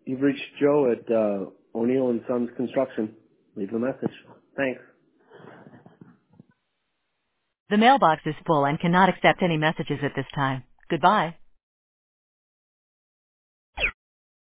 You've reached Joe at O'Neill and Sons Construction. Leave a message. Thanks. The mailbox is full and cannot accept any messages at this time. Goodbye.